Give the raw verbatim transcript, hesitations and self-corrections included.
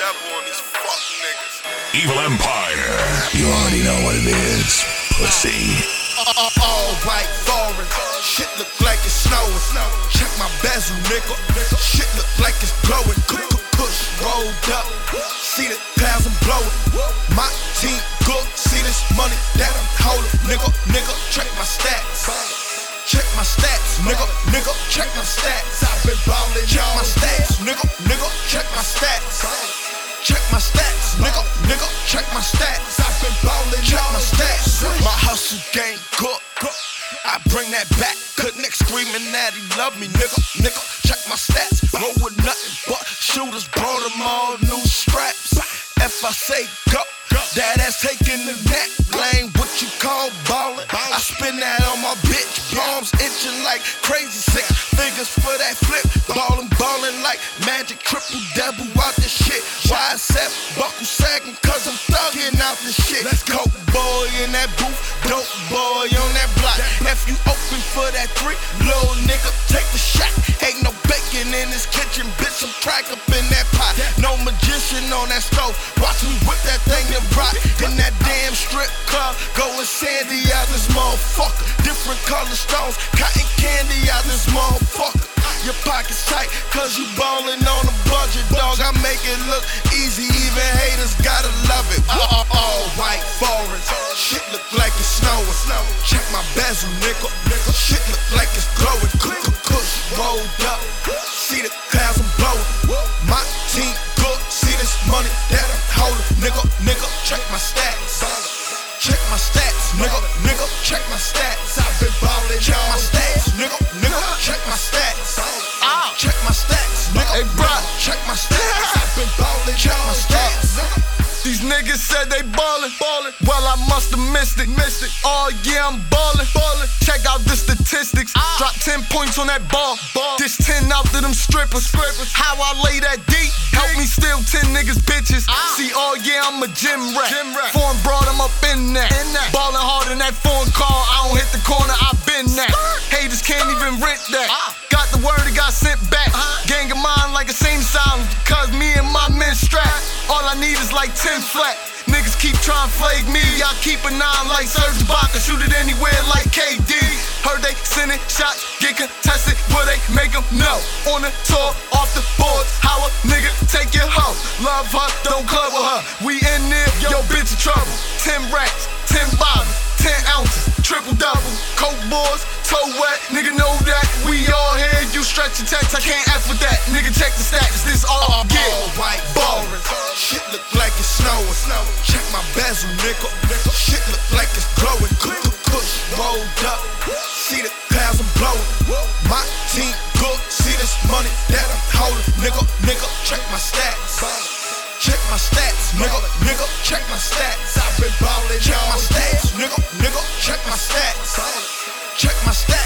devil on these fuck niggas. Evil Empire. You already know what it is, pussy. Uh, uh, all white foreign, shit look like it's snowing. Check my bezel, nigga. Shit look like it's glowing. Kush rolled up, see the clouds I'm blowing. My team good, see this money that I'm holding. Nigga, nigga, check my stats. Check my stats, nigga, nigga, check my stats. I've been ballin', check my stats, nigga, nigga, check my stats. Check my stats, nigga, nigga, check my stats. I've been ballin', check my stats. My hustle game good, I bring that back. Good nigga screaming that he love me, nigga, nigga, check my stats. Roll with nothing but shooters, brought them all new straps. If I say go, that ass taking the neck lane, what you call ballin'? I spin that on my bitch, palms itching like crazy, six figures for that flip. Ballin', ballin' like magic, triple double out this shit. Y S F, buckle sagging, cause I'm thuggin' out this shit. Coke boy in that booth, dope boy on that block. If you open for that three, little nigga, take the shot. Ain't no bacon in this kitchen, bitch, I'm crack up in that pot. No magician on that stove, watch me whip that thing and rock. In that damn strip club, going sandy out this motherfucker. Different color stones, cotton candy out this motherfucker. Your pockets tight, cause you ballin' on a budget, dog. I make it look easy, even haters gotta love it. All, all white foreign, shit look like it's snowing. Check my bezel, nigga. Shit look like it's glowing. Kush rolled up, see the clouds I'm blowing. My team good, see this money that I'm holding. Nigga, nigga, check my stats. Check my stats, nigga, nigga, check my stats. I've been ballin', check my stats, nigga, nigga, check my stats. Check my stats, nigga, hey, bro, check my stats. I've been ballin', check my stats. These niggas said they ballin', ballin'. Well, I musta missed it, missed it. Oh yeah, I'm ballin', ballin'. Check out the statistics. Ah. Drop ten points on that ball. ball. Dish ten out to them strippers. strippers. How I lay that D? Help me steal ten niggas bitches. Ah. See, oh yeah, I'm a gym rat. Gym rat. Foreign brought them up in that. in that. Ballin' hard in that foreign car. I don't hit the corner, I been that. Haters can't even rent that. Ah. Got the word, it got sent back. Uh-huh. Gang of mine like the same sound, cause me and my men strapped. All I need is like ten flat. Niggas keep trying to flake me. I keep a nine like Serge Ibaka. Shoot it anywhere like K D. Heard they sending shots, get contested. Will they make them? No. On the tour, off the boards. How a nigga take your hoe? Love her, don't club with her. We in there, yo bitch in trouble. Ten racks, ten bottles, ten ounces, triple double. Coke boys, toe wet, nigga know that. We all here, you stretch your text, I can't F with that. Nigga check the stats, this all I get. All white ballin', shit look like it's snowing. Check my bezel, nigga. Shit look like it's glowing. Kush rolled up, see the clouds I'm blowing. My team good, see this money that I'm holding. Nigga, nigga, check my stats. Check my stats, nigga, nigga, check my stats. I've been ballin', check my stats, nigga, nigga, check my stats. Check my stats.